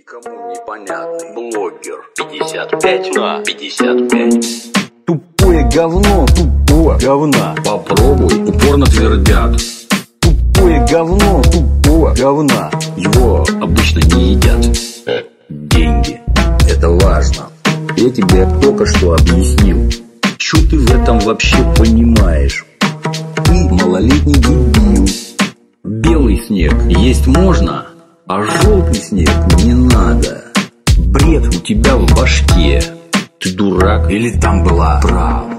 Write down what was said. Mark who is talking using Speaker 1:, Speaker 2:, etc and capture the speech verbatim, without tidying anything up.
Speaker 1: Никому непонятный блогер. пятьдесят пять на пятьдесят пять.
Speaker 2: Тупое говно, тупое говна.
Speaker 1: Попробуй, упорно твердят.
Speaker 2: Тупое говно, тупое говна.
Speaker 1: Его обычно не едят. Деньги. Это важно. Я тебе только что объяснил. Что ты в этом вообще понимаешь? Ты малолетний дебил. Белый снег есть можно, а желтый снег не надо. Бред у тебя в башке. Ты дурак или там была правда?